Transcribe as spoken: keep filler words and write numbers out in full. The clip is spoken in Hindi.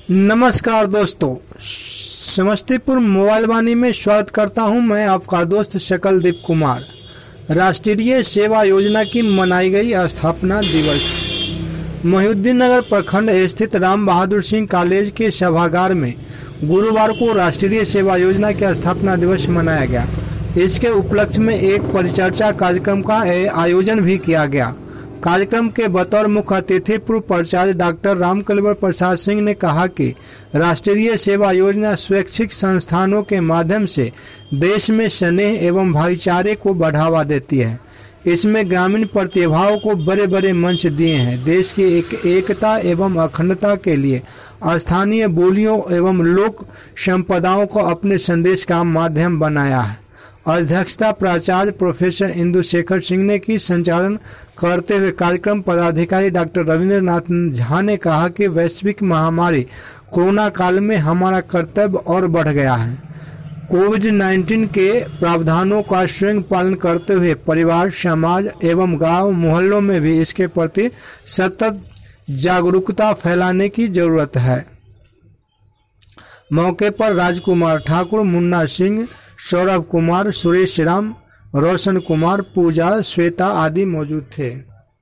नमस्कार दोस्तों, समस्तीपुर मोबाइल वाणी में स्वागत करता हूं। मैं आपका दोस्त शकलदीप कुमार। राष्ट्रीय सेवा योजना की मनाई गई स्थापना दिवस। मोहिउद्दीन नगर प्रखंड स्थित राम बहादुर सिंह कॉलेज के सभागार में गुरुवार को राष्ट्रीय सेवा योजना का स्थापना दिवस मनाया गया। इसके उपलक्ष्य में एक परिचर्चा कार्यक्रम का आयोजन भी किया गया। कार्यक्रम के बतौर मुख्य अतिथि पूर्व प्राचार्य डॉक्टर रामकलेवर प्रसाद सिंह ने कहा कि राष्ट्रीय सेवा योजना स्वैच्छिक संस्थानों के माध्यम से देश में स्नेह एवं भाईचारे को बढ़ावा देती है। इसमें ग्रामीण प्रतिभाओं को बड़े बड़े मंच दिए हैं। देश की एक एकता एवं अखंडता के लिए स्थानीय बोलियों एवं लोक संपदाओं को अपने संदेश का माध्यम बनाया है। अध्यक्षता प्राचार्य प्रोफेसर इंदुशेखर सिंह ने की। संचालन करते हुए कार्यक्रम पदाधिकारी डॉक्टर रविंद्रनाथ झा ने कहा कि वैश्विक महामारी कोरोना काल में हमारा कर्तव्य और बढ़ गया है। कोविड नाइन्टीन के प्रावधानों का स्वयं पालन करते हुए परिवार, समाज एवं गांव मोहल्लों में भी इसके प्रति सतत जागरूकता फैलाने की जरूरत है। मौके पर राजकुमार ठाकुर, मुन्ना सिंह, सौरभ कुमार, सुरेश राम, रोशन कुमार, पूजा, श्वेता आदि मौजूद थे।